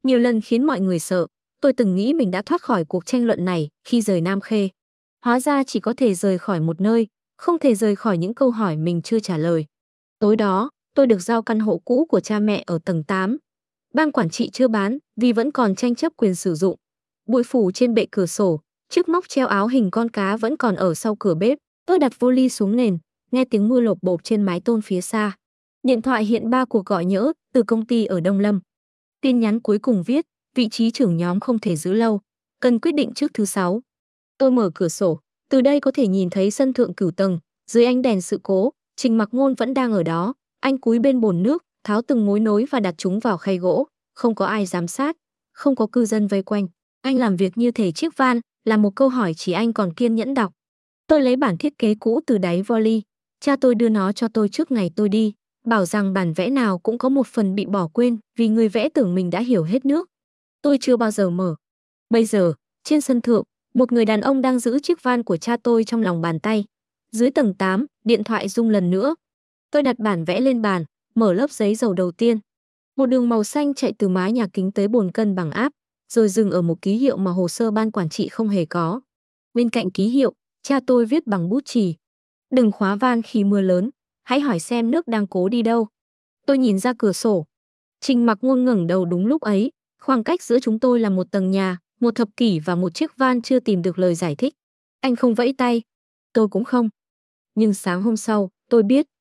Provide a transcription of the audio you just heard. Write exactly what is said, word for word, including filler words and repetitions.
Nhiều lần khiến mọi người sợ, tôi từng nghĩ mình đã thoát khỏi cuộc tranh luận này khi rời Nam Khê. Hóa ra chỉ có thể rời khỏi một nơi, không thể rời khỏi những câu hỏi mình chưa trả lời. Tối đó, tôi được giao căn hộ cũ của cha mẹ ở tầng tám. Ban quản trị chưa bán vì vẫn còn tranh chấp quyền sử dụng. Bụi phủ trên bệ cửa sổ, chiếc móc treo áo hình con cá vẫn còn ở sau cửa bếp. Tôi đặt vali xuống nền, nghe tiếng mưa lộp bộp trên mái tôn phía xa. Điện thoại hiện ba cuộc gọi nhỡ từ công ty ở Đông Lâm. Tin nhắn cuối cùng viết, vị trí trưởng nhóm không thể giữ lâu, cần quyết định trước thứ sáu. Tôi mở cửa sổ, từ đây có thể nhìn thấy sân thượng cửu tầng, dưới ánh đèn sự cố, Trình Mặc Ngôn vẫn đang ở đó, anh cúi bên bồn nước, tháo từng mối nối và đặt chúng vào khay gỗ, không có ai giám sát, không có cư dân vây quanh. Anh làm việc như thể chiếc van là một câu hỏi chỉ anh còn kiên nhẫn đọc. Tôi lấy bản thiết kế cũ từ đáy vali, cha tôi đưa nó cho tôi trước ngày tôi đi, bảo rằng bản vẽ nào cũng có một phần bị bỏ quên vì người vẽ tưởng mình đã hiểu hết nước. Tôi chưa bao giờ mở. Bây giờ, trên sân thượng, một người đàn ông đang giữ chiếc van của cha tôi trong lòng bàn tay. Dưới tầng tám, điện thoại rung lần nữa. Tôi đặt bản vẽ lên bàn, mở lớp giấy dầu đầu tiên. Một đường màu xanh chạy từ mái nhà kính tới bồn cân bằng áp, rồi dừng ở một ký hiệu mà hồ sơ ban quản trị không hề có. Bên cạnh ký hiệu, cha tôi viết bằng bút chì. Đừng khóa van khi mưa lớn, hãy hỏi xem nước đang cố đi đâu. Tôi nhìn ra cửa sổ. Trình Mặc Ngôn ngẩng đầu đúng lúc ấy, khoảng cách giữa chúng tôi là một tầng nhà, một thập kỷ và một chiếc van chưa tìm được lời giải thích. Anh không vẫy tay, tôi cũng không. Nhưng sáng hôm sau, tôi biết,